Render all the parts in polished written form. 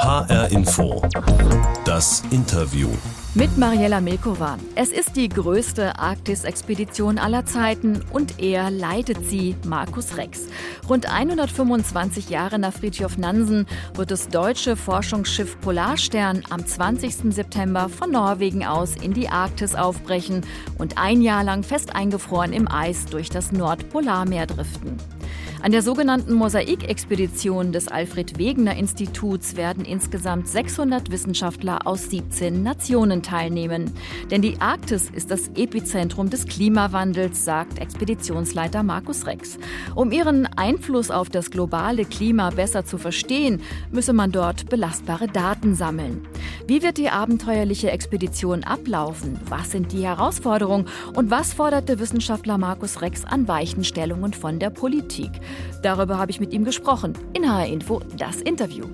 HR Info. Das Interview. Mit Mariella Milkova. Es ist die größte Arktis-Expedition aller Zeiten und er leitet sie, Markus Rex. Rund 125 Jahre nach Fridtjof Nansen wird das deutsche Forschungsschiff Polarstern am 20. September von Norwegen aus in die Arktis aufbrechen und ein Jahr lang fest eingefroren im Eis durch das Nordpolarmeer driften. An der sogenannten Mosaik-Expedition des Alfred-Wegener-Instituts werden insgesamt 600 Wissenschaftler aus 17 Nationen teilnehmen. Denn die Arktis ist das Epizentrum des Klimawandels, sagt Expeditionsleiter Markus Rex. Um ihren Einfluss auf das globale Klima besser zu verstehen, müsse man dort belastbare Daten sammeln. Wie wird die abenteuerliche Expedition ablaufen? Was sind die Herausforderungen? Und was fordert der Wissenschaftler Markus Rex an Weichenstellungen von der Politik? Darüber habe ich mit ihm gesprochen. In HR Info, das Interview.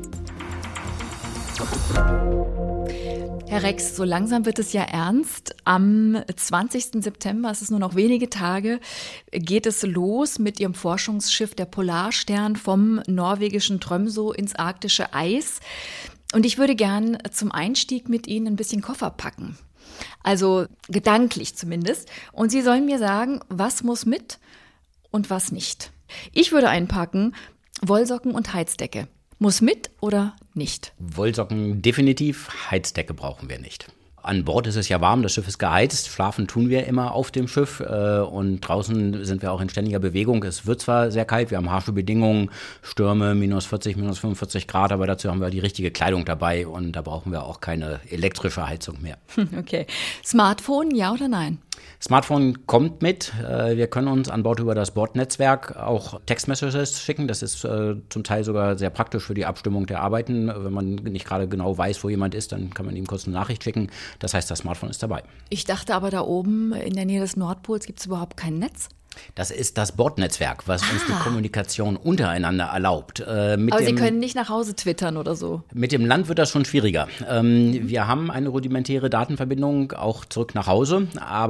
Herr Rex, so langsam wird es ja ernst. Am 20. September, es ist nur noch wenige Tage, geht es los mit Ihrem Forschungsschiff der Polarstern vom norwegischen Tromsø ins arktische Eis. Und ich würde gern zum Einstieg mit Ihnen ein bisschen Koffer packen. Also gedanklich zumindest. Und Sie sollen mir sagen, was muss mit und was nicht. Ich würde einpacken Wollsocken und Heizdecke. Muss mit oder nicht? Wollsocken definitiv, Heizdecke brauchen wir nicht. An Bord ist es ja warm, das Schiff ist geheizt, schlafen tun wir immer auf dem Schiff und draußen sind wir auch in ständiger Bewegung. Es wird zwar sehr kalt, wir haben harsche Bedingungen, Stürme, minus 40, minus 45 Grad, aber dazu haben wir die richtige Kleidung dabei und da brauchen wir auch keine elektrische Heizung mehr. Okay. Smartphone, ja oder nein? Smartphone kommt mit. Wir können uns an Bord über das Bordnetzwerk auch Textmessages schicken. Das ist zum Teil sogar sehr praktisch für die Abstimmung der Arbeiten. Wenn man nicht gerade genau weiß, wo jemand ist, dann kann man ihm kurz eine Nachricht schicken. Das heißt, das Smartphone ist dabei. Ich dachte aber, da oben in der Nähe des Nordpols gibt es überhaupt kein Netz. Das ist das Bordnetzwerk, was uns die Kommunikation untereinander erlaubt. Aber Sie können nicht nach Hause twittern oder so? Mit dem Land wird das schon schwieriger. Wir haben eine rudimentäre Datenverbindung auch zurück nach Hause,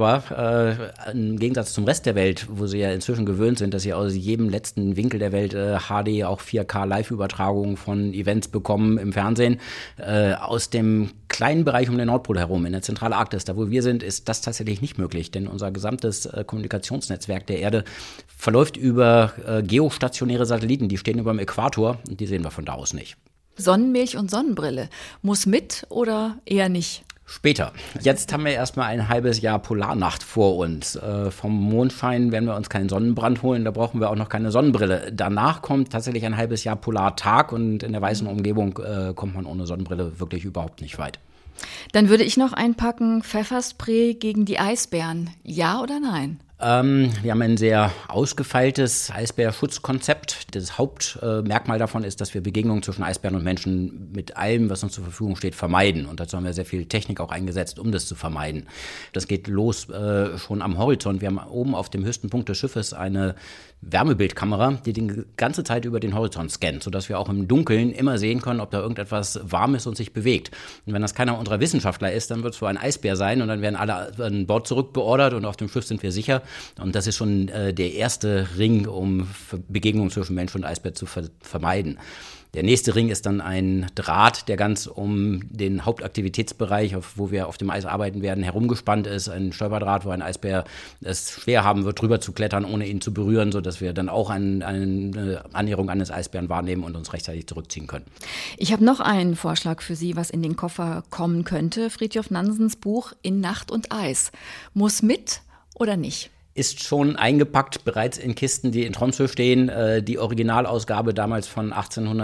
aber im Gegensatz zum Rest der Welt, wo Sie ja inzwischen gewöhnt sind, dass Sie aus jedem letzten Winkel der Welt HD, auch 4K Live-Übertragungen von Events bekommen im Fernsehen, aus dem kleinen Bereich um den Nordpol herum, in der Zentralarktis, da wo wir sind, ist das tatsächlich nicht möglich, denn unser gesamtes Kommunikationsnetzwerk der Erde verläuft über geostationäre Satelliten, die stehen über dem Äquator und die sehen wir von da aus nicht. Sonnenmilch und Sonnenbrille, muss mit oder eher nicht? Später. Jetzt haben wir erstmal ein halbes Jahr Polarnacht vor uns. Vom Mondschein werden wir uns keinen Sonnenbrand holen, da brauchen wir auch noch keine Sonnenbrille. Danach kommt tatsächlich ein halbes Jahr Polartag und in der weißen Umgebung kommt man ohne Sonnenbrille wirklich überhaupt nicht weit. Dann würde ich noch einpacken, Pfefferspray gegen die Eisbären. Ja oder nein? Wir haben ein sehr ausgefeiltes Eisbärschutzkonzept. Das Hauptmerkmal davon ist, dass wir Begegnungen zwischen Eisbären und Menschen mit allem, was uns zur Verfügung steht, vermeiden. Und dazu haben wir sehr viel Technik auch eingesetzt, um das zu vermeiden. Das geht los schon am Horizont. Wir haben oben auf dem höchsten Punkt des Schiffes eine Wärmebildkamera, die die ganze Zeit über den Horizont scannt, sodass wir auch im Dunkeln immer sehen können, ob da irgendetwas warm ist und sich bewegt. Und wenn das keiner unserer Wissenschaftler ist, dann wird es wohl ein Eisbär sein und dann werden alle an Bord zurückbeordert und auf dem Schiff sind wir sicher. Und das ist schon der erste Ring, um Begegnungen zwischen Mensch und Eisbär zu vermeiden. Der nächste Ring ist dann ein Draht, der ganz um den Hauptaktivitätsbereich, wo wir auf dem Eis arbeiten werden, herumgespannt ist. Ein Stolperdraht, wo ein Eisbär es schwer haben wird, drüber zu klettern, ohne ihn zu berühren, sodass wir dann auch eine Annäherung eines Eisbären wahrnehmen und uns rechtzeitig zurückziehen können. Ich habe noch einen Vorschlag für Sie, was in den Koffer kommen könnte. Fridtjof Nansens Buch In Nacht und Eis. Muss mit oder nicht? Ist schon eingepackt, bereits in Kisten, die in Tromsø stehen. Die Originalausgabe damals von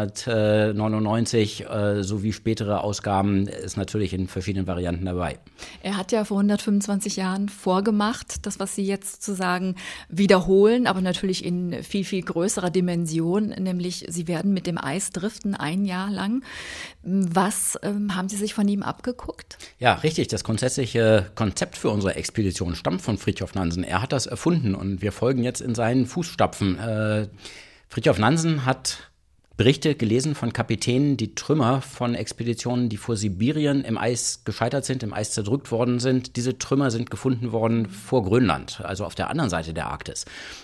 1899 sowie spätere Ausgaben ist natürlich in verschiedenen Varianten dabei. Er hat ja vor 125 Jahren vorgemacht, das, was Sie jetzt sozusagen wiederholen, aber natürlich in viel, viel größerer Dimension, nämlich Sie werden mit dem Eis driften ein Jahr lang. Was haben Sie sich von ihm abgeguckt? Ja, richtig. Das grundsätzliche Konzept für unsere Expedition stammt von Fridtjof Nansen. Er hat das erfunden und wir folgen jetzt in seinen Fußstapfen. Fridtjof Nansen hat Berichte gelesen von Kapitänen, die Trümmer von Expeditionen, die vor Sibirien im Eis gescheitert sind, im Eis zerdrückt worden sind. Diese Trümmer sind gefunden worden vor Grönland, also auf der anderen Seite der Arktis.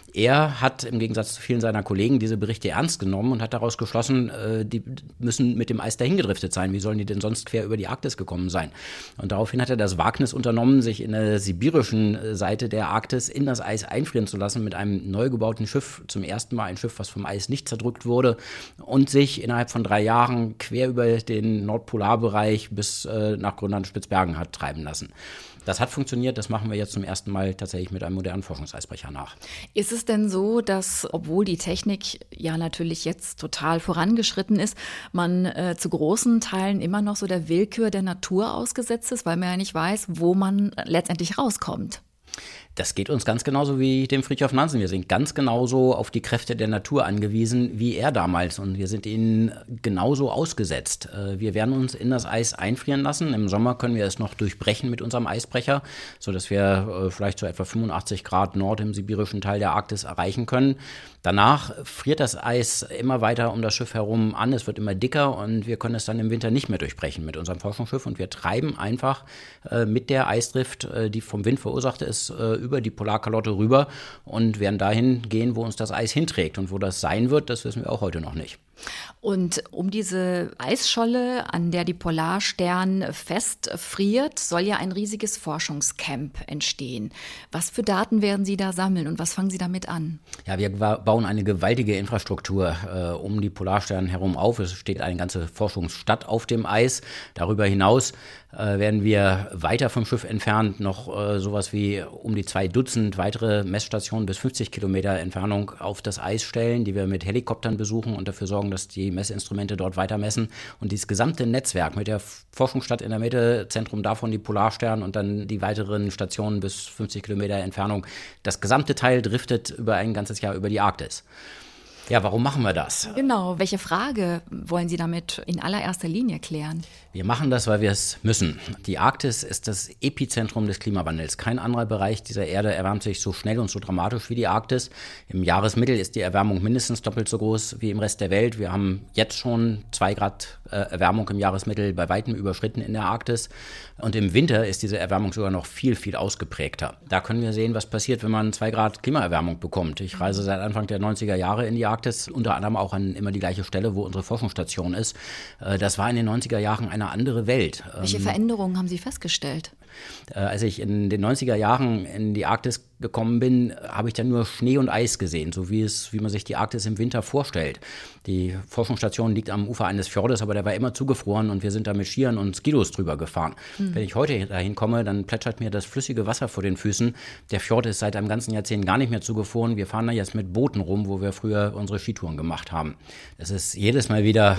Er hat im Gegensatz zu vielen seiner Kollegen diese Berichte ernst genommen und hat daraus geschlossen, die müssen mit dem Eis dahin gedriftet sein. Wie sollen die denn sonst quer über die Arktis gekommen sein? Und daraufhin hat er das Wagnis unternommen, sich in der sibirischen Seite der Arktis in das Eis einfrieren zu lassen mit einem neu gebauten Schiff. Zum ersten Mal ein Schiff, was vom Eis nicht zerdrückt wurde und sich innerhalb von 3 Jahren quer über den Nordpolarbereich bis nach Grönland-Spitzbergen hat treiben lassen. Das hat funktioniert, das machen wir jetzt zum ersten Mal tatsächlich mit einem modernen Forschungseisbrecher nach. Ist es denn so, dass, obwohl die Technik ja natürlich jetzt total vorangeschritten ist, man zu großen Teilen immer noch so der Willkür der Natur ausgesetzt ist, weil man ja nicht weiß, wo man letztendlich rauskommt? Das geht uns ganz genauso wie dem Fridtjof Nansen. Wir sind ganz genauso auf die Kräfte der Natur angewiesen wie er damals und wir sind ihnen genauso ausgesetzt. Wir werden uns in das Eis einfrieren lassen. Im Sommer können wir es noch durchbrechen mit unserem Eisbrecher, sodass wir vielleicht so etwa 85 Grad Nord im sibirischen Teil der Arktis erreichen können. Danach friert das Eis immer weiter um das Schiff herum an. Es wird immer dicker und wir können es dann im Winter nicht mehr durchbrechen mit unserem Forschungsschiff und wir treiben einfach mit der Eisdrift, die vom Wind verursacht ist, über die Polarkalotte rüber und werden dahin gehen, wo uns das Eis hinträgt. Und wo das sein wird, das wissen wir auch heute noch nicht. Und um diese Eisscholle, an der die Polarstern festfriert, soll ja ein riesiges Forschungscamp entstehen. Was für Daten werden Sie da sammeln und was fangen Sie damit an? Ja, wir bauen eine gewaltige Infrastruktur um die Polarstern herum auf. Es steht eine ganze Forschungsstadt auf dem Eis. Darüber hinaus werden wir weiter vom Schiff entfernt noch sowas wie um die 2 Dutzend weitere Messstationen bis 50 Kilometer Entfernung auf das Eis stellen, die wir mit Helikoptern besuchen und dafür sorgen, dass die Messinstrumente dort weiter messen. Und dieses gesamte Netzwerk mit der Forschungsstadt in der Mitte, Zentrum davon die Polarstern und dann die weiteren Stationen bis 50 Kilometer Entfernung, das gesamte Teil driftet über ein ganzes Jahr über die Arktis. Ja, warum machen wir das? Genau, welche Frage wollen Sie damit in allererster Linie klären? Wir machen das, weil wir es müssen. Die Arktis ist das Epizentrum des Klimawandels. Kein anderer Bereich dieser Erde erwärmt sich so schnell und so dramatisch wie die Arktis. Im Jahresmittel ist die Erwärmung mindestens doppelt so groß wie im Rest der Welt. Wir haben jetzt schon 2 Grad Erwärmung im Jahresmittel bei weitem überschritten in der Arktis. Und im Winter ist diese Erwärmung sogar noch viel, viel ausgeprägter. Da können wir sehen, was passiert, wenn man 2 Grad Klimaerwärmung bekommt. Ich reise seit Anfang der 90er Jahre in die Arktis, unter anderem auch an immer die gleiche Stelle, wo unsere Forschungsstation ist. Das war in den 90er Jahren eine andere Welt. Welche Veränderungen haben Sie festgestellt? Als ich in den 90er Jahren in die Arktis gekommen bin, habe ich dann nur Schnee und Eis gesehen, so wie man sich die Arktis im Winter vorstellt. Die Forschungsstation liegt am Ufer eines Fjordes, aber der war immer zugefroren und wir sind da mit Skiern und Skidos drüber gefahren. Wenn ich heute dahin komme, dann plätschert mir das flüssige Wasser vor den Füßen. Der Fjord ist seit einem ganzen Jahrzehnt gar nicht mehr zugefroren. Wir fahren da jetzt mit Booten rum, wo wir früher unsere Skitouren gemacht haben. Es ist jedes Mal wieder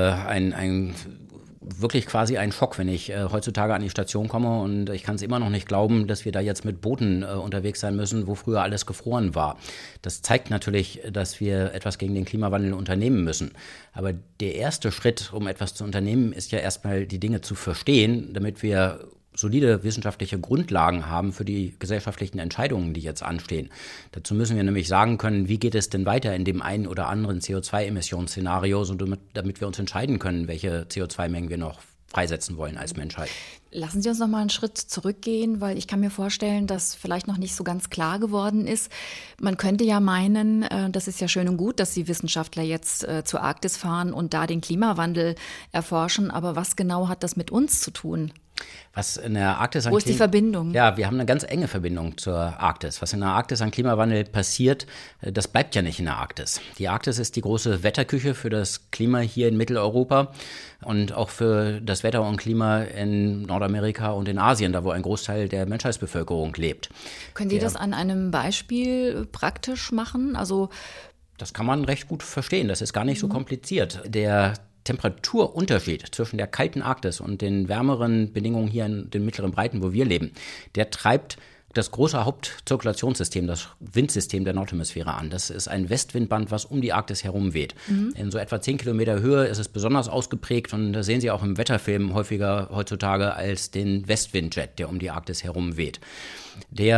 wirklich quasi ein Schock, wenn ich heutzutage an die Station komme und ich kann es immer noch nicht glauben, dass wir da jetzt mit Booten unterwegs sein müssen, wo früher alles gefroren war. Das zeigt natürlich, dass wir etwas gegen den Klimawandel unternehmen müssen. Aber der erste Schritt, um etwas zu unternehmen, ist ja erstmal die Dinge zu verstehen, damit wir solide wissenschaftliche Grundlagen haben für die gesellschaftlichen Entscheidungen, die jetzt anstehen. Dazu müssen wir nämlich sagen können, wie geht es denn weiter in dem einen oder anderen CO2-Emissionsszenario, damit wir uns entscheiden können, welche CO2-Mengen wir noch freisetzen wollen als Menschheit. Lassen Sie uns noch mal einen Schritt zurückgehen, weil ich kann mir vorstellen, dass vielleicht noch nicht so ganz klar geworden ist. Man könnte ja meinen, das ist ja schön und gut, dass Sie Wissenschaftler jetzt zur Arktis fahren und da den Klimawandel erforschen. Aber was genau hat das mit uns zu tun? Was in der Arktis Wo ist die Verbindung? Ja, wir haben eine ganz enge Verbindung zur Arktis. Was in der Arktis an Klimawandel passiert, das bleibt ja nicht in der Arktis. Die Arktis ist die große Wetterküche für das Klima hier in Mitteleuropa und auch für das Wetter und Klima in Nordamerika und in Asien, da wo ein Großteil der Menschheitsbevölkerung lebt. Können Sie das an einem Beispiel praktisch machen? Das kann man recht gut verstehen. Das ist gar nicht so kompliziert. Der Temperaturunterschied zwischen der kalten Arktis und den wärmeren Bedingungen hier in den mittleren Breiten, wo wir leben, der treibt das große Hauptzirkulationssystem, das Windsystem der Nordhemisphäre an. Das ist ein Westwindband, was um die Arktis herum weht. In so etwa 10 Kilometer Höhe ist es besonders ausgeprägt und das sehen Sie auch im Wetterfilm häufiger heutzutage als den Westwindjet, der um die Arktis herum weht. Der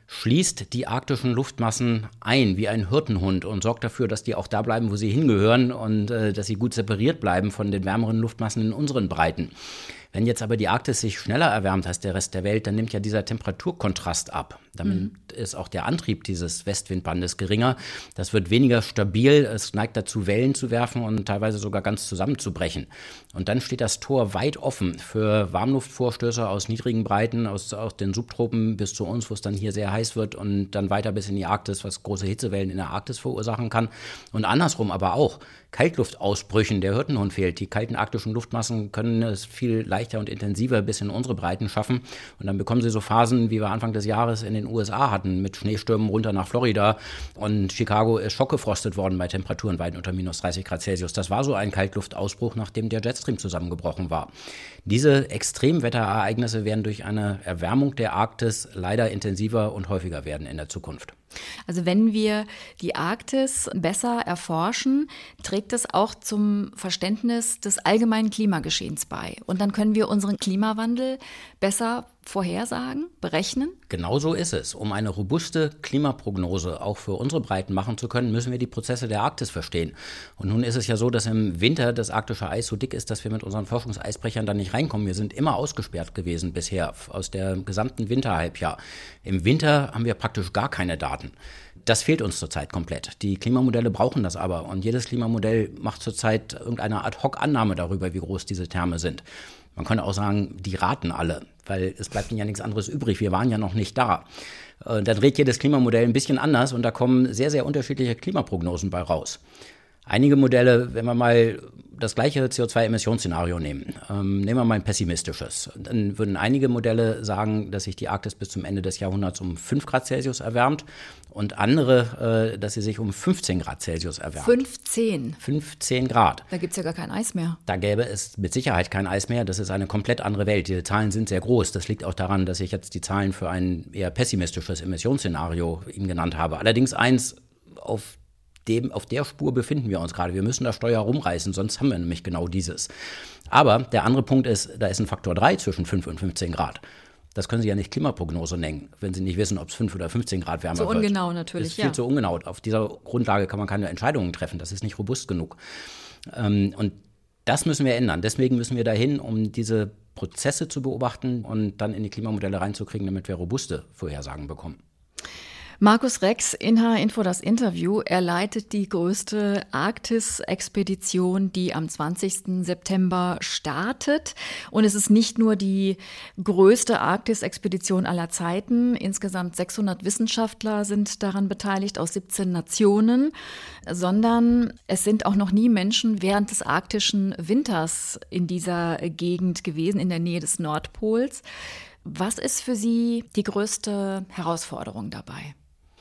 schließt die arktischen Luftmassen ein wie ein Hirtenhund und sorgt dafür, dass die auch da bleiben, wo sie hingehören und dass sie gut separiert bleiben von den wärmeren Luftmassen in unseren Breiten. Wenn jetzt aber die Arktis sich schneller erwärmt als der Rest der Welt, dann nimmt ja dieser Temperaturkontrast ab. Damit ist auch der Antrieb dieses Westwindbandes geringer. Das wird weniger stabil, es neigt dazu, Wellen zu werfen und teilweise sogar ganz zusammenzubrechen. Und dann steht das Tor weit offen für Warmluftvorstöße aus niedrigen Breiten, aus den Subtropen bis zu uns, wo es dann hier sehr heiß wird und dann weiter bis in die Arktis, was große Hitzewellen in der Arktis verursachen kann. Und andersrum aber auch Kaltluftausbrüchen, der Hirtenhund fehlt. Die kalten arktischen Luftmassen können es viel leichter und intensiver bis in unsere Breiten schaffen. Und dann bekommen sie so Phasen, wie wir Anfang des Jahres in den USA hatten, mit Schneestürmen runter nach Florida. Und Chicago ist schockgefrostet worden bei Temperaturen weit unter minus 30 Grad Celsius. Das war so ein Kaltluftausbruch, nachdem der Jetstream zusammengebrochen war. Diese Extremwetterereignisse werden durch eine Erwärmung der Arktis leider intensiver und häufiger werden in der Zukunft. Also wenn wir die Arktis besser erforschen, trägt es auch zum Verständnis des allgemeinen Klimageschehens bei. Und dann können wir unseren Klimawandel besser vorhersagen, berechnen? Genau so ist es. Um eine robuste Klimaprognose auch für unsere Breiten machen zu können, müssen wir die Prozesse der Arktis verstehen. Und nun ist es ja so, dass im Winter das arktische Eis so dick ist, dass wir mit unseren Forschungseisbrechern da nicht reinkommen. Wir sind immer ausgesperrt gewesen bisher aus der gesamten Winterhalbjahr. Im Winter haben wir praktisch gar keine Daten. Das fehlt uns zurzeit komplett. Die Klimamodelle brauchen das aber. Und jedes Klimamodell macht zurzeit irgendeine Ad-hoc-Annahme darüber, wie groß diese Therme sind. Man könnte auch sagen, die raten alle, weil es bleibt ihnen ja nichts anderes übrig. Wir waren ja noch nicht da. Da dreht jedes Klimamodell ein bisschen anders und da kommen sehr, sehr unterschiedliche Klimaprognosen bei raus. Einige Modelle, wenn wir mal das gleiche CO2-Emissionsszenario nehmen, nehmen wir mal ein pessimistisches, dann würden einige Modelle sagen, dass sich die Arktis bis zum Ende des Jahrhunderts um 5 Grad Celsius erwärmt und andere, dass sie sich um 15 Grad Celsius erwärmt. 15 Grad. Da gibt es ja gar kein Eis mehr. Da gäbe es mit Sicherheit kein Eis mehr. Das ist eine komplett andere Welt. Die Zahlen sind sehr groß. Das liegt auch daran, dass ich jetzt die Zahlen für ein eher pessimistisches Emissionsszenario Ihnen genannt habe. Allerdings eins, auf der Spur befinden wir uns gerade. Wir müssen das Steuer rumreißen, sonst haben wir nämlich genau dieses. Aber der andere Punkt ist, da ist ein Faktor 3 zwischen 5 und 15 Grad. Das können Sie ja nicht Klimaprognose nennen, wenn Sie nicht wissen, ob es 5 oder 15 Grad wärmer wird. So ungenau natürlich, das ist viel zu ungenau. Auf dieser Grundlage kann man keine Entscheidungen treffen. Das ist nicht robust genug. Und das müssen wir ändern. Deswegen müssen wir dahin, um diese Prozesse zu beobachten und dann in die Klimamodelle reinzukriegen, damit wir robuste Vorhersagen bekommen. Markus Rex, in HR-Info das Interview. Er leitet die größte Arktis-Expedition, die am 20. September startet. Und es ist nicht nur die größte Arktis-Expedition aller Zeiten. Insgesamt 600 Wissenschaftler sind daran beteiligt aus 17 Nationen, sondern es sind auch noch nie Menschen während des arktischen Winters in dieser Gegend gewesen, in der Nähe des Nordpols. Was ist für Sie die größte Herausforderung dabei?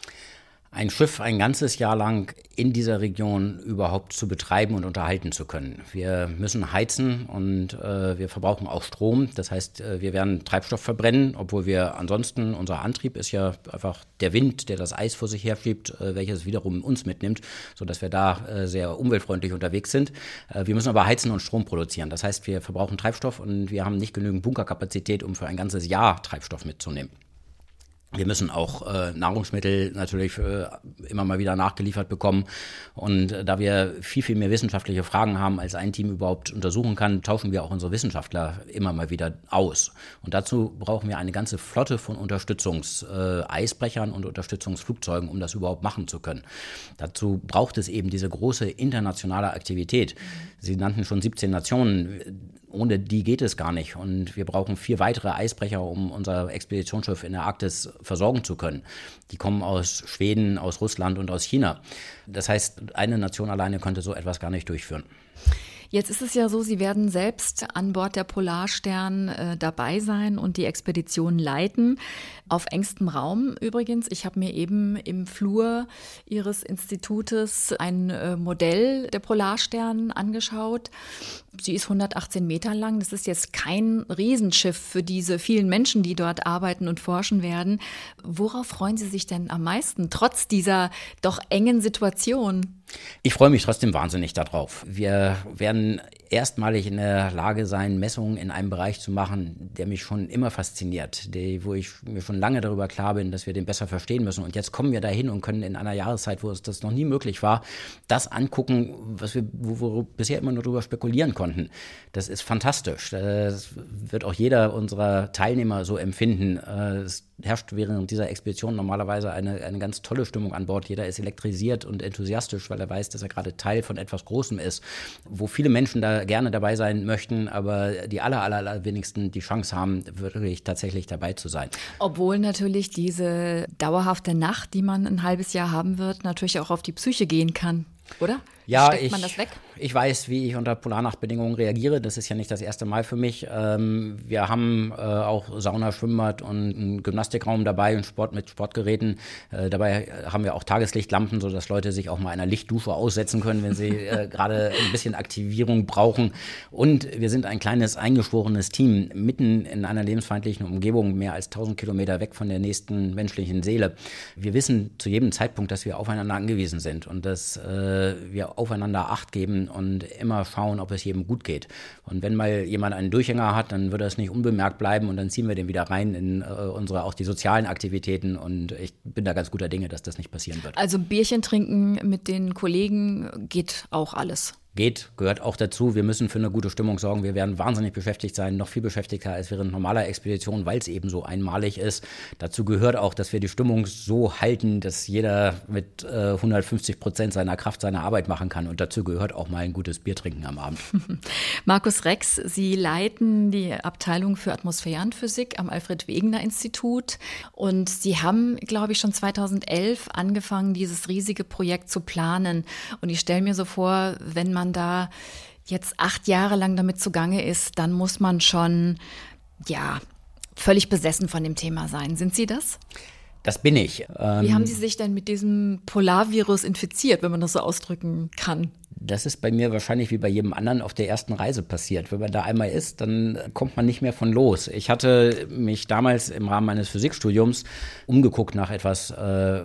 Ein Schiff ein ganzes Jahr lang in dieser Region überhaupt zu betreiben und unterhalten zu können. Wir müssen heizen und wir verbrauchen auch Strom. Das heißt, wir werden Treibstoff verbrennen, obwohl wir ansonsten, unser Antrieb ist ja einfach der Wind, der das Eis vor sich herschiebt, welches wiederum uns mitnimmt, sodass wir da sehr umweltfreundlich unterwegs sind. Wir müssen aber heizen und Strom produzieren. Das heißt, wir verbrauchen Treibstoff und wir haben nicht genügend Bunkerkapazität, um für ein ganzes Jahr Treibstoff mitzunehmen. Wir müssen auch Nahrungsmittel natürlich immer mal wieder nachgeliefert bekommen. Und da wir viel, viel mehr wissenschaftliche Fragen haben, als ein Team überhaupt untersuchen kann, tauschen wir auch unsere Wissenschaftler immer mal wieder aus. Und dazu brauchen wir eine ganze Flotte von Unterstützungseisbrechern und Unterstützungsflugzeugen, um das überhaupt machen zu können. Dazu braucht es eben diese große internationale Aktivität. Sie nannten schon 17 Nationen. Ohne die geht es gar nicht. Und wir brauchen 4 weitere Eisbrecher, um unser Expeditionsschiff in der Arktis versorgen zu können. Die kommen aus Schweden, aus Russland und aus China. Das heißt, eine Nation alleine könnte so etwas gar nicht durchführen. Jetzt ist es ja so, Sie werden selbst an Bord der Polarstern dabei sein und die Expedition leiten. Auf engstem Raum übrigens. Ich habe mir eben im Flur Ihres Institutes ein Modell der Polarstern angeschaut. Sie ist 118 Meter lang. Das ist jetzt kein Riesenschiff für diese vielen Menschen, die dort arbeiten und forschen werden. Worauf freuen Sie sich denn am meisten, trotz dieser doch engen Situation? Ich freue mich trotzdem wahnsinnig darauf. Wir werden erstmalig in der Lage sein, Messungen in einem Bereich zu machen, der mich schon immer fasziniert, wo ich mir schon lange darüber klar bin, dass wir den besser verstehen müssen. Und jetzt kommen wir dahin und können in einer Jahreszeit, wo es das noch nie möglich war, das angucken, wo wir bisher immer nur darüber spekulieren konnten. Das ist fantastisch. Das wird auch jeder unserer Teilnehmer so empfinden. Es herrscht während dieser Expedition normalerweise eine ganz tolle Stimmung an Bord. Jeder ist elektrisiert und enthusiastisch, weil er weiß, dass er gerade Teil von etwas Großem ist, wo viele Menschen da gerne dabei sein möchten, aber die allerwenigsten die Chance haben, wirklich tatsächlich dabei zu sein. Obwohl natürlich diese dauerhafte Nacht, die man ein halbes Jahr haben wird, natürlich auch auf die Psyche gehen kann, oder? Ja, steckt man das weg? Ich weiß, wie ich unter Polarnachtbedingungen reagiere. Das ist ja nicht das erste Mal für mich. Wir haben auch Sauna, Schwimmbad und einen Gymnastikraum dabei und Sport mit Sportgeräten. Dabei haben wir auch Tageslichtlampen, sodass Leute sich auch mal einer Lichtdusche aussetzen können, wenn sie gerade ein bisschen Aktivierung brauchen. Und wir sind ein kleines, eingeschworenes Team, mitten in einer lebensfeindlichen Umgebung, mehr als 1000 Kilometer weg von der nächsten menschlichen Seele. Wir wissen zu jedem Zeitpunkt, dass wir aufeinander angewiesen sind und dass wir aufeinander Acht geben und immer schauen, ob es jedem gut geht. Und wenn mal jemand einen Durchhänger hat, dann wird das nicht unbemerkt bleiben und dann ziehen wir den wieder rein in auch die sozialen Aktivitäten und ich bin da ganz guter Dinge, dass das nicht passieren wird. Also Bierchen trinken mit den Kollegen geht auch alles? Gehört auch dazu. Wir müssen für eine gute Stimmung sorgen. Wir werden wahnsinnig beschäftigt sein, noch viel beschäftigter als während normaler Expedition, weil es eben so einmalig ist. Dazu gehört auch, dass wir die Stimmung so halten, dass jeder mit 150% seiner Kraft seine Arbeit machen kann. Und dazu gehört auch mal ein gutes Bier trinken am Abend. Markus Rex, Sie leiten die Abteilung für Atmosphärenphysik am Alfred-Wegener-Institut. Und Sie haben, glaube ich, schon 2011 angefangen, dieses riesige Projekt zu planen. Und ich stelle mir so vor, wenn man da jetzt 8 Jahre lang damit zugange ist, dann muss man schon, völlig besessen von dem Thema sein. Sind Sie das? Das bin ich. Wie haben Sie sich denn mit diesem Polarvirus infiziert, wenn man das so ausdrücken kann? Das ist bei mir wahrscheinlich wie bei jedem anderen auf der ersten Reise passiert. Wenn man da einmal ist, dann kommt man nicht mehr von los. Ich hatte mich damals im Rahmen meines Physikstudiums umgeguckt nach etwas,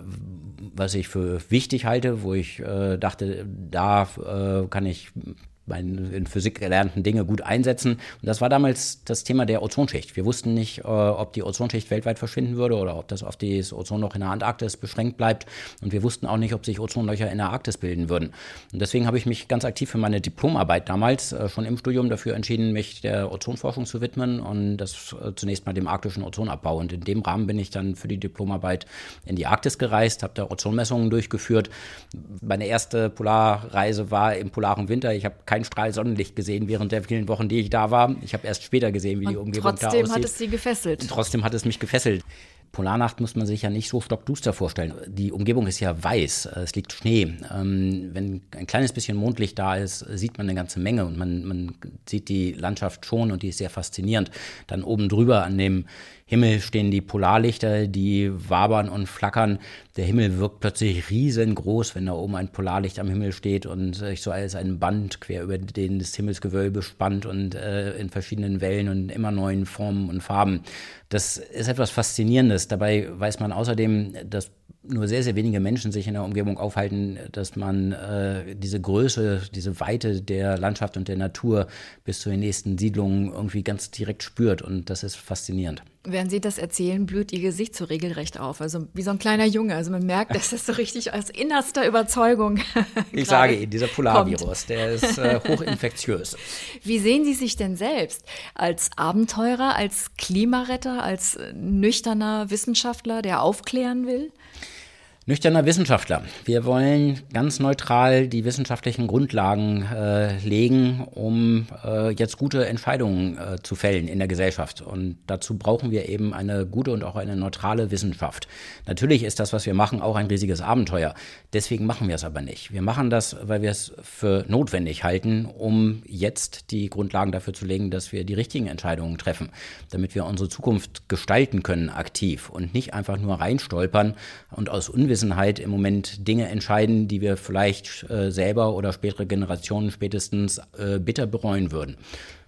was ich für wichtig halte, wo ich dachte, da kann ich meine in Physik erlernten Dinge gut einsetzen. Und das war damals das Thema der Ozonschicht. Wir wussten nicht, ob die Ozonschicht weltweit verschwinden würde oder ob das auf das Ozonloch in der Antarktis beschränkt bleibt. Und wir wussten auch nicht, ob sich Ozonlöcher in der Arktis bilden würden. Und deswegen habe ich mich ganz aktiv für meine Diplomarbeit damals schon im Studium dafür entschieden, mich der Ozonforschung zu widmen und das zunächst mal dem arktischen Ozonabbau. Und in dem Rahmen bin ich dann für die Diplomarbeit in die Arktis gereist, habe da Ozonmessungen durchgeführt. Meine erste Polarreise war im polaren Winter. Ich habe keinen Strahl Sonnenlicht gesehen während der vielen Wochen, die ich da war. Ich habe erst später gesehen, wie die Umgebung da aussieht. Trotzdem hat es Sie gefesselt. Trotzdem hat es mich gefesselt. Polarnacht muss man sich ja nicht so stockduster vorstellen. Die Umgebung ist ja weiß, es liegt Schnee. Wenn ein kleines bisschen Mondlicht da ist, sieht man eine ganze Menge und man sieht die Landschaft schon und die ist sehr faszinierend. Dann oben drüber an dem Himmel stehen die Polarlichter, die wabern und flackern. Der Himmel wirkt plötzlich riesengroß, wenn da oben ein Polarlicht am Himmel steht und sich so als ein Band quer über das Himmelsgewölbe spannt und in verschiedenen Wellen und immer neuen Formen und Farben. Das ist etwas Faszinierendes. Dabei weiß man außerdem, dass nur sehr, sehr wenige Menschen sich in der Umgebung aufhalten, dass man diese Größe, diese Weite der Landschaft und der Natur bis zu den nächsten Siedlungen irgendwie ganz direkt spürt. Und das ist faszinierend. Während Sie das erzählen, blüht Ihr Gesicht so regelrecht auf. Also wie so ein kleiner Junge. Also man merkt, dass das so richtig aus innerster Überzeugung Ich sage Ihnen, dieser Polarvirus, der ist hochinfektiös. Wie sehen Sie sich denn selbst? Als Abenteurer, als Klimaretter, als nüchterner Wissenschaftler, der aufklären will? Nüchterner Wissenschaftler. Wir wollen ganz neutral die wissenschaftlichen Grundlagen legen, um jetzt gute Entscheidungen zu fällen in der Gesellschaft. Und dazu brauchen wir eben eine gute und auch eine neutrale Wissenschaft. Natürlich ist das, was wir machen, auch ein riesiges Abenteuer. Deswegen machen wir es aber nicht. Wir machen das, weil wir es für notwendig halten, um jetzt die Grundlagen dafür zu legen, dass wir die richtigen Entscheidungen treffen, damit wir unsere Zukunft gestalten können aktiv und nicht einfach nur reinstolpern und aus Unwissenheit im Moment Dinge entscheiden, die wir vielleicht selber oder spätere Generationen spätestens bitter bereuen würden.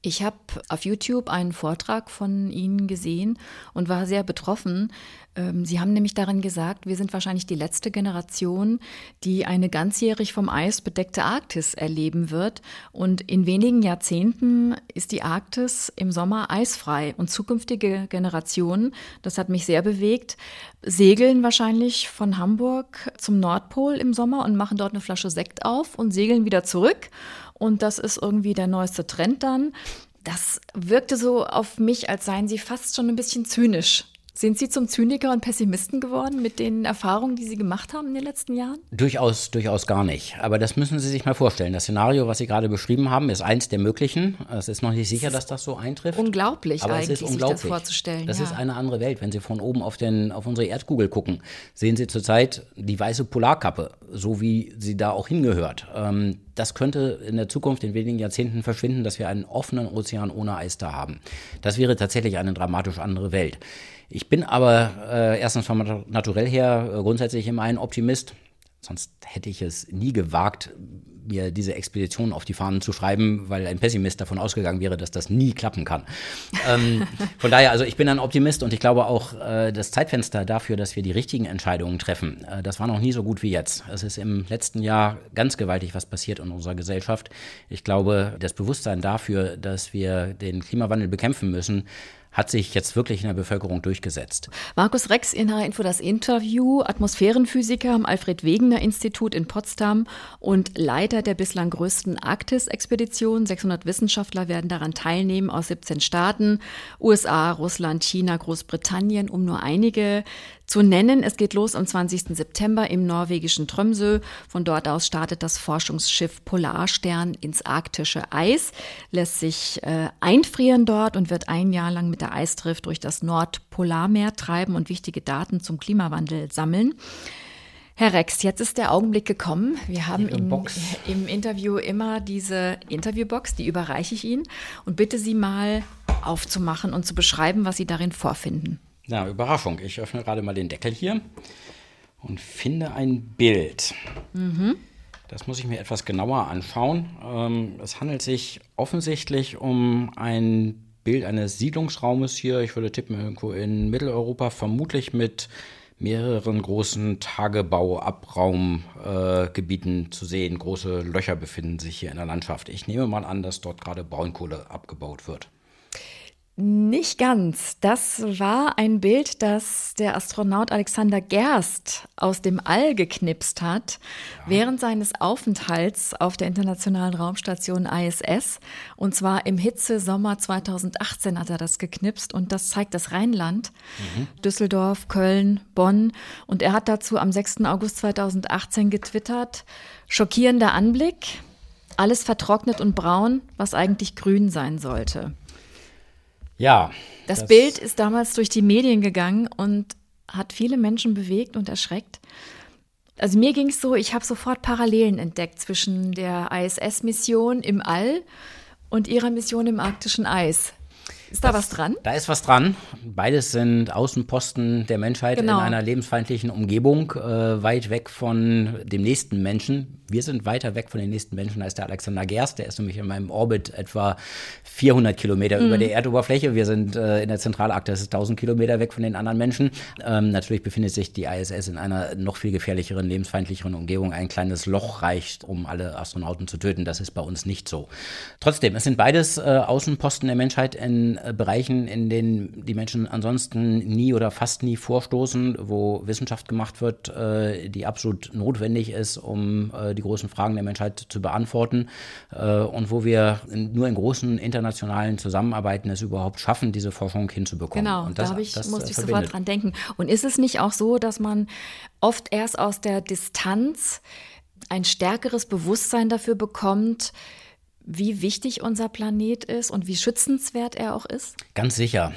Ich habe auf YouTube einen Vortrag von Ihnen gesehen und war sehr betroffen. Sie haben nämlich darin gesagt, wir sind wahrscheinlich die letzte Generation, die eine ganzjährig vom Eis bedeckte Arktis erleben wird. Und in wenigen Jahrzehnten ist die Arktis im Sommer eisfrei. Und zukünftige Generationen, das hat mich sehr bewegt, segeln wahrscheinlich von Hamburg zum Nordpol im Sommer und machen dort eine Flasche Sekt auf und segeln wieder zurück. Und das ist irgendwie der neueste Trend dann. Das wirkte so auf mich, als seien Sie fast schon ein bisschen zynisch. Sind Sie zum Zyniker und Pessimisten geworden mit den Erfahrungen, die Sie gemacht haben in den letzten Jahren? Durchaus gar nicht. Aber das müssen Sie sich mal vorstellen. Das Szenario, was Sie gerade beschrieben haben, ist eins der möglichen. Es ist noch nicht sicher, dass das so eintrifft. Unglaublich aber eigentlich, es ist unglaublich, sich das vorzustellen. Das ist eine andere Welt. Wenn Sie von oben auf unsere Erdkugel gucken, sehen Sie zurzeit die weiße Polarkappe, so wie sie da auch hingehört. Das könnte in der Zukunft in wenigen Jahrzehnten verschwinden, dass wir einen offenen Ozean ohne Eis da haben. Das wäre tatsächlich eine dramatisch andere Welt. Ich bin aber erstens vom Naturell her grundsätzlich immer ein Optimist. Sonst hätte ich es nie gewagt, mir diese Expedition auf die Fahnen zu schreiben, weil ein Pessimist davon ausgegangen wäre, dass das nie klappen kann. Von daher, also ich bin ein Optimist und ich glaube auch, das Zeitfenster dafür, dass wir die richtigen Entscheidungen treffen, das war noch nie so gut wie jetzt. Es ist im letzten Jahr ganz gewaltig was passiert in unserer Gesellschaft. Ich glaube, das Bewusstsein dafür, dass wir den Klimawandel bekämpfen müssen, hat sich jetzt wirklich in der Bevölkerung durchgesetzt. Markus Rex in HR-Info das Interview, Atmosphärenphysiker am Alfred-Wegener-Institut in Potsdam und Leiter der bislang größten Arktis-Expedition. 600 Wissenschaftler werden daran teilnehmen aus 17 Staaten, USA, Russland, China, Großbritannien, um nur einige zu nennen. Es geht los am 20. September im norwegischen Tromsø. Von dort aus startet das Forschungsschiff Polarstern ins arktische Eis, lässt sich einfrieren dort und wird ein Jahr lang mit der Eisdrift durch das Nordpolarmeer treiben und wichtige Daten zum Klimawandel sammeln. Herr Rex, jetzt ist der Augenblick gekommen. Wir haben im Interview immer diese Interviewbox, die überreiche ich Ihnen und bitte Sie mal aufzumachen und zu beschreiben, was Sie darin vorfinden. Ja, Überraschung. Ich öffne gerade mal den Deckel hier und finde ein Bild. Das muss ich mir etwas genauer anschauen. Es handelt sich offensichtlich um ein Bild eines Siedlungsraumes hier. Ich würde tippen, irgendwo in Mitteleuropa, vermutlich mit mehreren großen Tagebau-Abraumgebieten zu sehen. Große Löcher befinden sich hier in der Landschaft. Ich nehme mal an, dass dort gerade Braunkohle abgebaut wird. Nicht ganz. Das war ein Bild, das der Astronaut Alexander Gerst aus dem All geknipst hat, während seines Aufenthalts auf der Internationalen Raumstation ISS. Und zwar im Hitzesommer 2018 hat er das geknipst und das zeigt das Rheinland, Düsseldorf, Köln, Bonn. Und er hat dazu am 6. August 2018 getwittert: Schockierender Anblick, alles vertrocknet und braun, was eigentlich grün sein sollte. Ja. Das Bild ist damals durch die Medien gegangen und hat viele Menschen bewegt und erschreckt. Also mir ging es so, ich habe sofort Parallelen entdeckt zwischen der ISS-Mission im All und ihrer Mission im arktischen Eis. Ist da was dran? Da ist was dran. Beides sind Außenposten der Menschheit in einer lebensfeindlichen Umgebung, weit weg von dem nächsten Menschen. Wir sind weiter weg von den nächsten Menschen als der Alexander Gerst. Der ist nämlich in meinem Orbit etwa 400 Kilometer über der Erdoberfläche. Wir sind in der Zentralarktis 1000 Kilometer weg von den anderen Menschen. Natürlich befindet sich die ISS in einer noch viel gefährlicheren, lebensfeindlicheren Umgebung. Ein kleines Loch reicht, um alle Astronauten zu töten. Das ist bei uns nicht so. Trotzdem, es sind beides Außenposten der Menschheit in Bereichen, in denen die Menschen ansonsten nie oder fast nie vorstoßen, wo Wissenschaft gemacht wird, die absolut notwendig ist, um die großen Fragen der Menschheit zu beantworten und wo wir nur in großen internationalen Zusammenarbeiten es überhaupt schaffen, diese Forschung hinzubekommen. Genau, und da musste ich sofort dran denken. Und ist es nicht auch so, dass man oft erst aus der Distanz ein stärkeres Bewusstsein dafür bekommt, wie wichtig unser Planet ist und wie schützenswert er auch ist? Ganz sicher.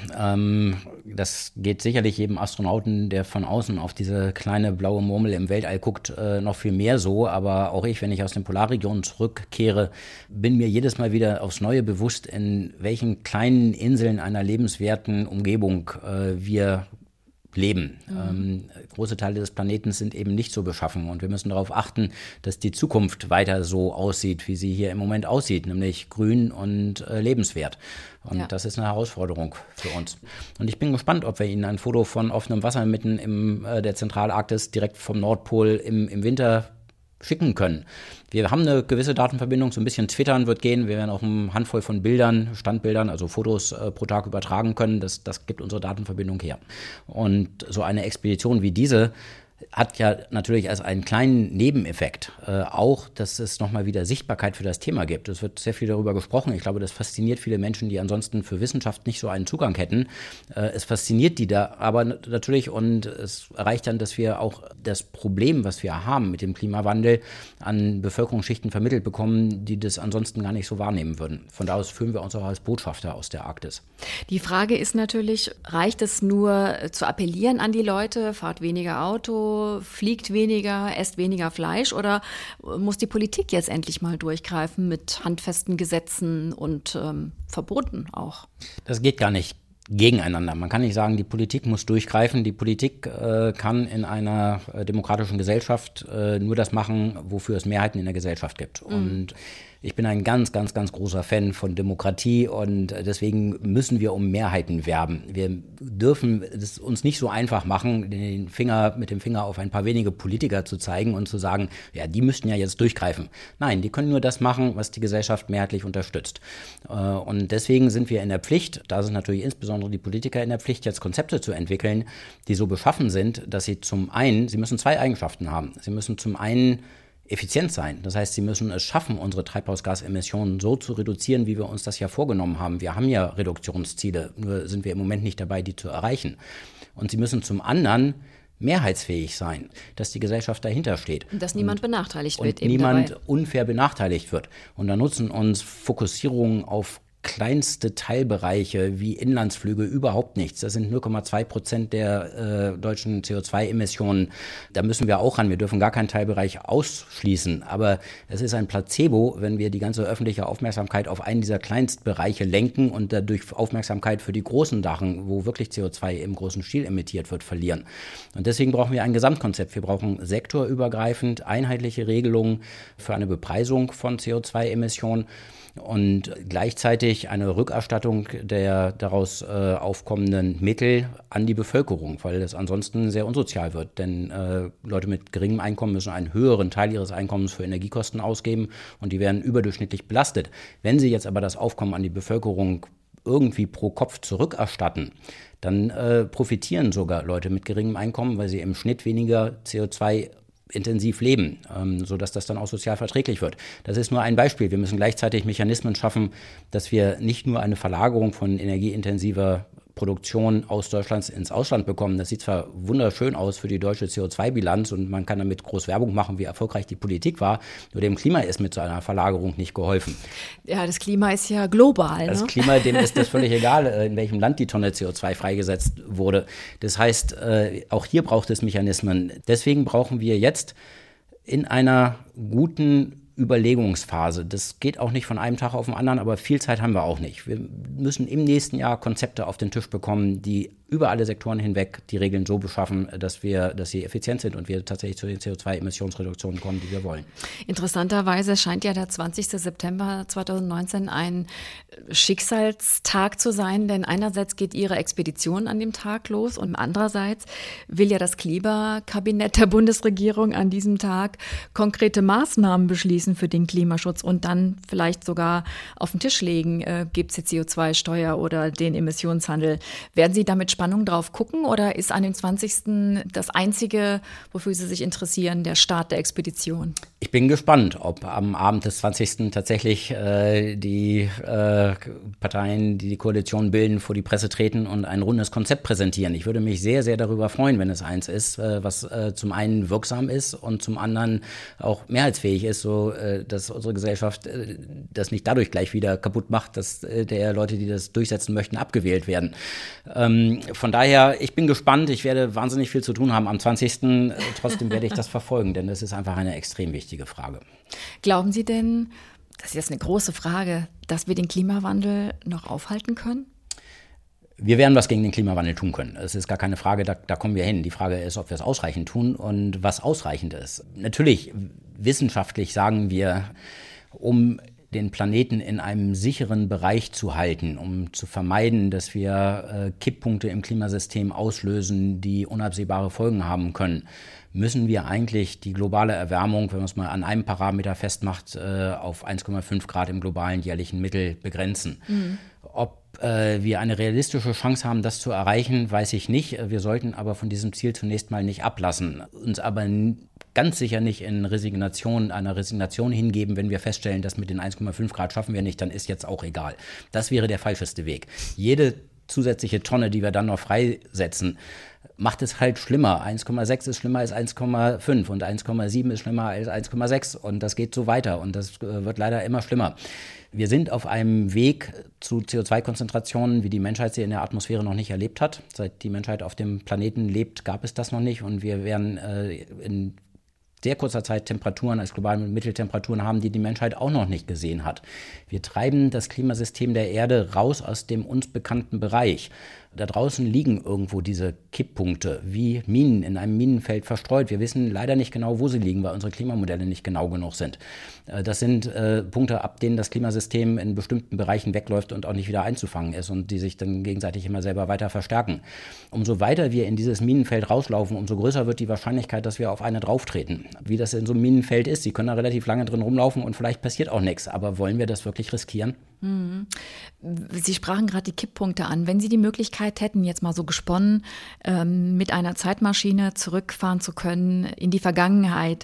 Das geht sicherlich jedem Astronauten, der von außen auf diese kleine blaue Murmel im Weltall guckt, noch viel mehr so. Aber auch ich, wenn ich aus den Polarregionen zurückkehre, bin mir jedes Mal wieder aufs Neue bewusst, in welchen kleinen Inseln einer lebenswerten Umgebung wir leben. Große Teile des Planeten sind eben nicht so beschaffen und wir müssen darauf achten, dass die Zukunft weiter so aussieht, wie sie hier im Moment aussieht, nämlich grün und lebenswert. Und das ist eine Herausforderung für uns. Und ich bin gespannt, ob wir Ihnen ein Foto von offenem Wasser mitten in der Zentralarktis direkt vom Nordpol im Winter schicken können. Wir haben eine gewisse Datenverbindung, so ein bisschen Twittern wird gehen. Wir werden auch eine Handvoll von Bildern, Standbildern, also Fotos pro Tag übertragen können. Das gibt unsere Datenverbindung her. Und so eine Expedition wie diese hat ja natürlich als einen kleinen Nebeneffekt auch, dass es nochmal wieder Sichtbarkeit für das Thema gibt. Es wird sehr viel darüber gesprochen. Ich glaube, das fasziniert viele Menschen, die ansonsten für Wissenschaft nicht so einen Zugang hätten. Es fasziniert die da aber natürlich und es erreicht dann, dass wir auch das Problem, was wir haben mit dem Klimawandel, an Bevölkerungsschichten vermittelt bekommen, die das ansonsten gar nicht so wahrnehmen würden. Von da aus fühlen wir uns auch als Botschafter aus der Arktis. Die Frage ist natürlich, reicht es nur zu appellieren an die Leute, fahrt weniger Auto, fliegt weniger, esst weniger Fleisch oder muss die Politik jetzt endlich mal durchgreifen mit handfesten Gesetzen und Verboten auch? Das geht gar nicht gegeneinander. Man kann nicht sagen, die Politik muss durchgreifen. Die Politik kann in einer demokratischen Gesellschaft nur das machen, wofür es Mehrheiten in der Gesellschaft gibt. Und ich bin ein ganz, ganz, ganz großer Fan von Demokratie und deswegen müssen wir um Mehrheiten werben. Wir dürfen es uns nicht so einfach machen, mit dem Finger auf ein paar wenige Politiker zu zeigen und zu sagen, ja, die müssten ja jetzt durchgreifen. Nein, die können nur das machen, was die Gesellschaft mehrheitlich unterstützt. Und deswegen sind wir in der Pflicht, da sind natürlich insbesondere die Politiker in der Pflicht, jetzt Konzepte zu entwickeln, die so beschaffen sind, dass sie müssen zwei Eigenschaften haben. Sie müssen zum einen effizient sein. Das heißt, sie müssen es schaffen, unsere Treibhausgasemissionen so zu reduzieren, wie wir uns das ja vorgenommen haben. Wir haben ja Reduktionsziele, nur sind wir im Moment nicht dabei, die zu erreichen. Und sie müssen zum anderen mehrheitsfähig sein, dass die Gesellschaft dahinter steht. Und dass niemand benachteiligt wird. Und niemand unfair benachteiligt wird. Und da nutzen uns Fokussierungen auf kleinste Teilbereiche wie Inlandsflüge überhaupt nichts. Das sind 0,2% der deutschen CO2-Emissionen. Da müssen wir auch ran. Wir dürfen gar keinen Teilbereich ausschließen. Aber es ist ein Placebo, wenn wir die ganze öffentliche Aufmerksamkeit auf einen dieser Kleinstbereiche lenken und dadurch Aufmerksamkeit für die großen Sachen, wo wirklich CO2 im großen Stil emittiert wird, verlieren. Und deswegen brauchen wir ein Gesamtkonzept. Wir brauchen sektorübergreifend einheitliche Regelungen für eine Bepreisung von CO2-Emissionen. Und gleichzeitig eine Rückerstattung der daraus aufkommenden Mittel an die Bevölkerung, weil es ansonsten sehr unsozial wird. Denn Leute mit geringem Einkommen müssen einen höheren Teil ihres Einkommens für Energiekosten ausgeben und die werden überdurchschnittlich belastet. Wenn sie jetzt aber das Aufkommen an die Bevölkerung irgendwie pro Kopf zurückerstatten, dann profitieren sogar Leute mit geringem Einkommen, weil sie im Schnitt weniger CO2 intensiv leben, sodass das dann auch sozial verträglich wird. Das ist nur ein Beispiel. Wir müssen gleichzeitig Mechanismen schaffen, dass wir nicht nur eine Verlagerung von energieintensiver Produktion aus Deutschlands ins Ausland bekommen. Das sieht zwar wunderschön aus für die deutsche CO2-Bilanz und man kann damit groß Werbung machen, wie erfolgreich die Politik war, nur dem Klima ist mit so einer Verlagerung nicht geholfen. Ja, das Klima ist ja global. Das Klima, dem ist das völlig egal, in welchem Land die Tonne CO2 freigesetzt wurde. Das heißt, auch hier braucht es Mechanismen. Deswegen brauchen wir jetzt in einer guten Überlegungsphase. Das geht auch nicht von einem Tag auf den anderen, aber viel Zeit haben wir auch nicht. Wir müssen im nächsten Jahr Konzepte auf den Tisch bekommen, die über alle Sektoren hinweg die Regeln so beschaffen, dass sie effizient sind und wir tatsächlich zu den CO2-Emissionsreduktionen kommen, die wir wollen. Interessanterweise scheint ja der 20. September 2019 ein Schicksalstag zu sein, denn einerseits geht Ihre Expedition an dem Tag los und andererseits will ja das Klimakabinett der Bundesregierung an diesem Tag konkrete Maßnahmen beschließen für den Klimaschutz und dann vielleicht sogar auf den Tisch legen, gibt es die CO2-Steuer oder den Emissionshandel. Werden Sie damit Spannung drauf gucken oder ist an dem 20. das Einzige, wofür Sie sich interessieren, der Start der Expedition? Ich bin gespannt, ob am Abend des 20. tatsächlich die Parteien, die die Koalition bilden, vor die Presse treten und ein rundes Konzept präsentieren. Ich würde mich sehr, sehr darüber freuen, wenn es eins ist, was zum einen wirksam ist und zum anderen auch mehrheitsfähig ist, so dass unsere Gesellschaft das nicht dadurch gleich wieder kaputt macht, dass der Leute, die das durchsetzen möchten, abgewählt werden. Von daher, ich bin gespannt. Ich werde wahnsinnig viel zu tun haben am 20. Trotzdem werde ich das verfolgen, denn das ist einfach eine extrem wichtige Frage. Glauben Sie denn, das ist jetzt eine große Frage, dass wir den Klimawandel noch aufhalten können? Wir werden was gegen den Klimawandel tun können. Es ist gar keine Frage, da kommen wir hin. Die Frage ist, ob wir es ausreichend tun und was ausreichend ist. Natürlich, wissenschaftlich sagen wir, um den Planeten in einem sicheren Bereich zu halten, um zu vermeiden, dass wir Kipppunkte im Klimasystem auslösen, die unabsehbare Folgen haben können, müssen wir eigentlich die globale Erwärmung, wenn man es mal an einem Parameter festmacht, auf 1,5 Grad im globalen jährlichen Mittel begrenzen. Ob wir eine realistische Chance haben, das zu erreichen, weiß ich nicht. Wir sollten aber von diesem Ziel zunächst mal nicht ablassen, uns aber ganz sicher nicht in einer Resignation hingeben, wenn wir feststellen, dass mit den 1,5 Grad schaffen wir nicht, dann ist jetzt auch egal. Das wäre der falscheste Weg. Jede zusätzliche Tonne, die wir dann noch freisetzen, macht es halt schlimmer. 1,6 ist schlimmer als 1,5 und 1,7 ist schlimmer als 1,6 und das geht so weiter und das wird leider immer schlimmer. Wir sind auf einem Weg zu CO2-Konzentrationen, wie die Menschheit sie in der Atmosphäre noch nicht erlebt hat. Seit die Menschheit auf dem Planeten lebt, gab es das noch nicht und wir werden in sehr kurzer Zeit Temperaturen als globale Mitteltemperaturen haben, die die Menschheit auch noch nicht gesehen hat. Wir treiben das Klimasystem der Erde raus aus dem uns bekannten Bereich. Da draußen liegen irgendwo diese Kipppunkte, wie Minen in einem Minenfeld verstreut. Wir wissen leider nicht genau, wo sie liegen, weil unsere Klimamodelle nicht genau genug sind. Das sind Punkte, ab denen das Klimasystem in bestimmten Bereichen wegläuft und auch nicht wieder einzufangen ist und die sich dann gegenseitig immer selber weiter verstärken. Umso weiter wir in dieses Minenfeld rauslaufen, umso größer wird die Wahrscheinlichkeit, dass wir auf eine drauftreten. Wie das in so einem Minenfeld ist, Sie können da relativ lange drin rumlaufen und vielleicht passiert auch nichts. Aber wollen wir das wirklich riskieren? Sie sprachen gerade die Kipppunkte an. Wenn Sie die Möglichkeit hätten, jetzt mal so gesponnen, mit einer Zeitmaschine zurückfahren zu können in die Vergangenheit,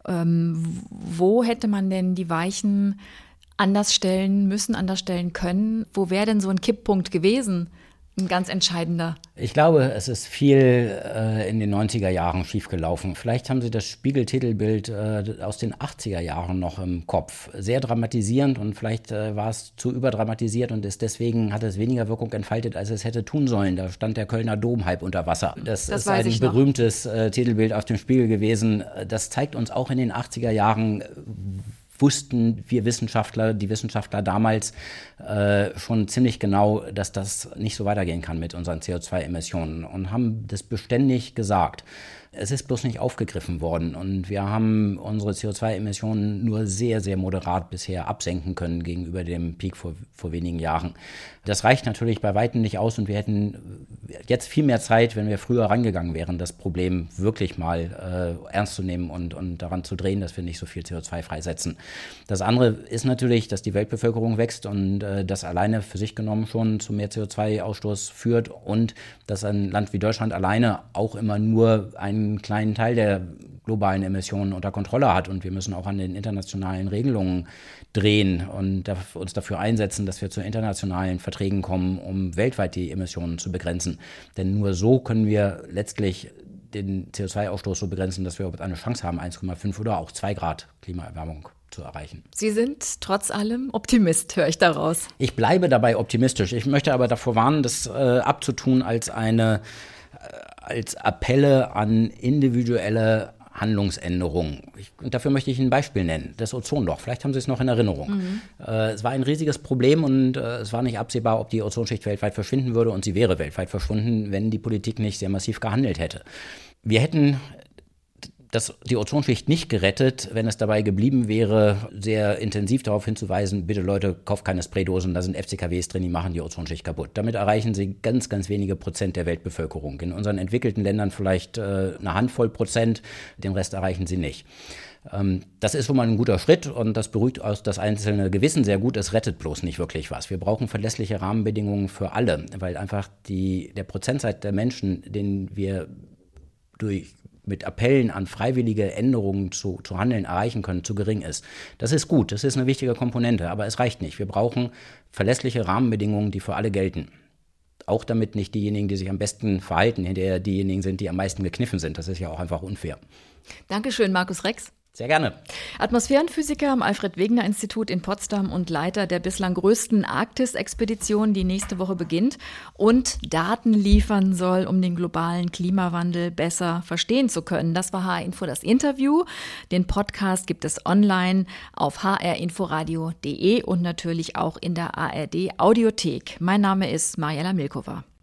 wo hätte man denn die Weichen anders stellen müssen, anders stellen können? Wo wäre denn so ein Kipppunkt gewesen? Ein ganz entscheidender. Ich glaube, es ist viel in den 90er Jahren schiefgelaufen. Vielleicht haben Sie das Spiegel-Titelbild aus den 80er Jahren noch im Kopf. Sehr dramatisierend und vielleicht war es zu überdramatisiert und deswegen hat es weniger Wirkung entfaltet, als es hätte tun sollen. Da stand der Kölner Dom halb unter Wasser. Das ist ein berühmtes Titelbild auf dem Spiegel gewesen. Das zeigt uns auch in den 80er Jahren, wussten wir Wissenschaftler, die Wissenschaftler damals schon ziemlich genau, dass das nicht so weitergehen kann mit unseren CO2-Emissionen und haben das beständig gesagt. Es ist bloß nicht aufgegriffen worden und wir haben unsere CO2-Emissionen nur sehr, sehr moderat bisher absenken können gegenüber dem Peak vor wenigen Jahren. Das reicht natürlich bei weitem nicht aus und wir hätten jetzt viel mehr Zeit, wenn wir früher rangegangen wären, das Problem wirklich mal ernst zu nehmen und daran zu drehen, dass wir nicht so viel CO2 freisetzen. Das andere ist natürlich, dass die Weltbevölkerung wächst und das alleine für sich genommen schon zu mehr CO2-Ausstoß führt und dass ein Land wie Deutschland alleine auch immer nur einen kleinen Teil der globalen Emissionen unter Kontrolle hat und wir müssen auch an den internationalen Regelungen drehen und uns dafür einsetzen, dass wir zu internationalen Verträgen kommen, um weltweit die Emissionen zu begrenzen. Denn nur so können wir letztlich den CO2-Ausstoß so begrenzen, dass wir überhaupt eine Chance haben, 1,5 oder auch 2 Grad Klimaerwärmung zu erreichen. Sie sind trotz allem Optimist, höre ich daraus. Ich bleibe dabei optimistisch. Ich möchte aber davor warnen, das abzutun als Appelle an individuelle Handlungsänderungen. Und dafür möchte ich ein Beispiel nennen, das Ozonloch. Vielleicht haben Sie es noch in Erinnerung. Es war ein riesiges Problem und es war nicht absehbar, ob die Ozonschicht weltweit verschwinden würde und sie wäre weltweit verschwunden, wenn die Politik nicht sehr massiv gehandelt hätte. Wir hätten die Ozonschicht nicht gerettet, wenn es dabei geblieben wäre, sehr intensiv darauf hinzuweisen, bitte Leute, kauft keine Spraydosen, da sind FCKWs drin, die machen die Ozonschicht kaputt. Damit erreichen Sie ganz, ganz wenige Prozent der Weltbevölkerung. In unseren entwickelten Ländern vielleicht eine Handvoll Prozent, den Rest erreichen Sie nicht. Das ist schon mal ein guter Schritt und das beruhigt aus das einzelne Gewissen sehr gut. Es rettet bloß nicht wirklich was. Wir brauchen verlässliche Rahmenbedingungen für alle, weil einfach der Prozentsatz der Menschen, den wir mit Appellen an freiwillige Änderungen zu handeln erreichen können, zu gering ist. Das ist gut, das ist eine wichtige Komponente, aber es reicht nicht. Wir brauchen verlässliche Rahmenbedingungen, die für alle gelten. Auch damit nicht diejenigen, die sich am besten verhalten, hinterher diejenigen sind, die am meisten gekniffen sind. Das ist ja auch einfach unfair. Dankeschön, Markus Rex. Sehr gerne. Atmosphärenphysiker am Alfred-Wegener-Institut in Potsdam und Leiter der bislang größten Arktis-Expedition, die nächste Woche beginnt und Daten liefern soll, um den globalen Klimawandel besser verstehen zu können. Das war HR-Info das Interview. Den Podcast gibt es online auf hrinforadio.de und natürlich auch in der ARD-Audiothek. Mein Name ist Mariella Milkova.